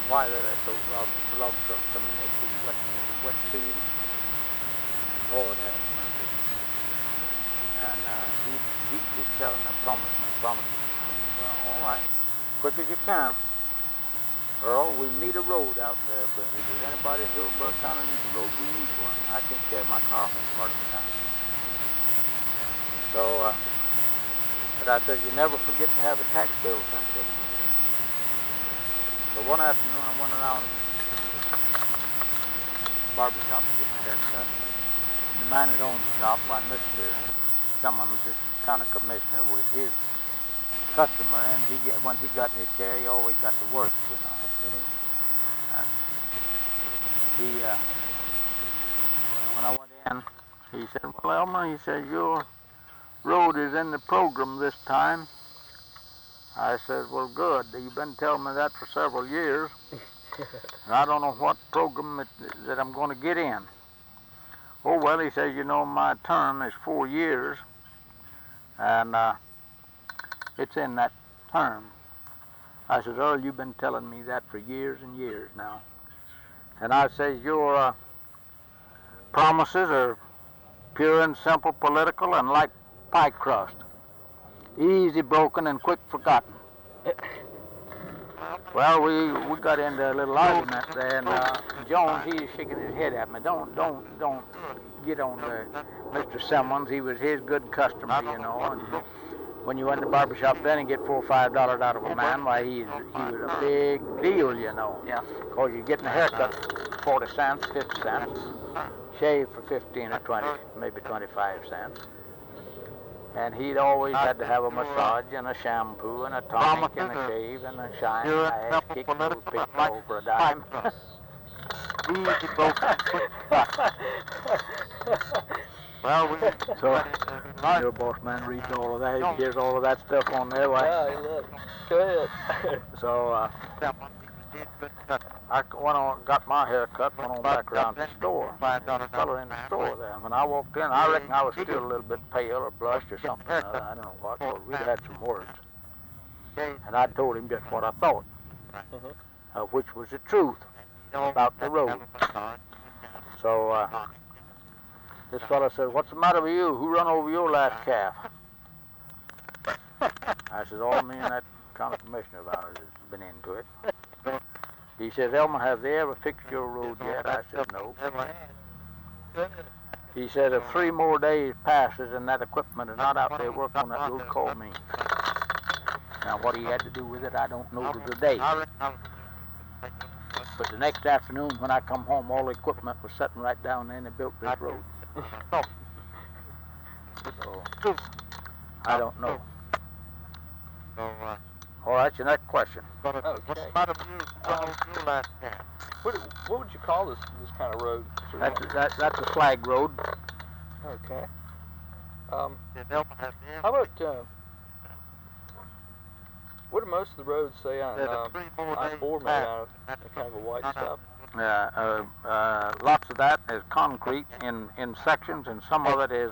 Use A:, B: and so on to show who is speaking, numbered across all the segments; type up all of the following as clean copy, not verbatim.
A: why they let those log trucks come in there through wet season. Lord have mercy. And he keeps telling me, promising. Well, all right, quick as you can. Earl, we need a road out there. But if there's anybody in Hillsborough County needs a road, we need one. I can carry my car home part of the time. So, but I said, you never forget to have the tax bill sent to you. So one afternoon I went around the barbershop to get my hair cut. The man that owned the shop, by Mr. Simmons, his county commissioner, was his customer, and when he got in his chair, he always got the works, you know. And when I went in, he said, well, Elmer, he said, your road is in the program this time. I said, well, good. You've been telling me that for several years. And I don't know what program that I'm going to get in. Oh, well, he says, you know, my term is 4 years, and it's in that term. I said, Earl, you've been telling me that for years and years now. And I says, your promises are pure and simple political and like pie crust. Easy broken and quick forgotten. Well, we got into a little argument there, and Jones, he's shaking his head at me. Don't get on there, Mr. Simmons. He was his good customer, you know. And when you went to the barbershop then and get $4 or $5 out of a man, why he was a big deal, you know.
B: Yeah.
A: Cause you're getting a haircut 40 cents, 50 cents, shave for 15 or 20, maybe 25 cents. And he'd always had to have a massage and a shampoo and a tonic and a shave and a shine and a ass kick and a pick over a dime.
B: Easy broken. Well,
A: so your boss man reads all of that. He hears all of that stuff on there.
B: Yeah, he loves it. Go ahead.
A: So I went on, got my hair cut, went on back around the store. The fellow in the store there. When I walked in, I reckon I was still a little bit pale or blushed or something. I don't know what, but we'd had some words. And I told him just what I thought, which was the truth about the road. So this fellow said, what's the matter with you? Who run over your last calf? I said, all me and that county commissioner of ours has been into it. He says, Elmer, have they ever fixed your road yet? I said, no. He said, if 3 more days passes and that equipment is not out there working on that road, call me. Now, what he had to do with it, I don't know to the day. But the next afternoon when I come home, all the equipment was sitting right down there and they built this road. So, I don't know. All right, your next question.
B: Okay. What would you call this kind of road?
A: That's a slag road.
B: Okay. How about what do most of the roads say on I-4 made out of kind of a white stuff?
A: Lots of that is concrete in sections, and some of it is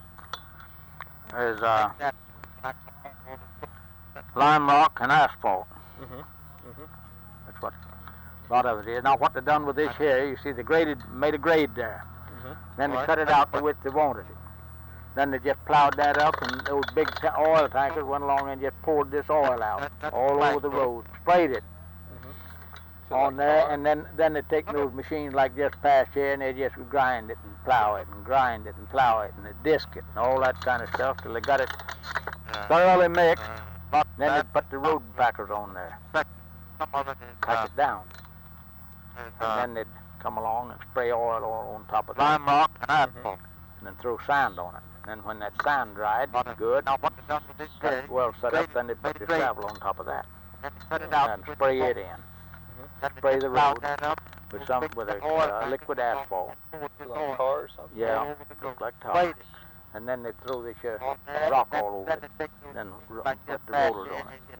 A: lime rock and asphalt. That's what a lot of it is. Now, what they done with this here, you see, they made a grade there. Then they cut it out the width they wanted it. Then they just plowed that up, and those big oil tankers went along and just poured this oil out all over the road, sprayed it on there, and then they take those machines like just past here, and they just grind it and plow it and grind it and plow it, and they disc it and all that kind of stuff till they got it thoroughly mixed. Then they put the road packers on there, pack it down, and then they'd come along and spray oil all on top of that, lime rock and asphalt, and then throw sand on it. Then when that sand dried, good, well set up, then they put the gravel on top of that, and spray it in. Spray the road with a liquid asphalt.
B: Like tar or something?
A: Yeah, look like tar. And then they throw this rock all over it, then put the rollers on it.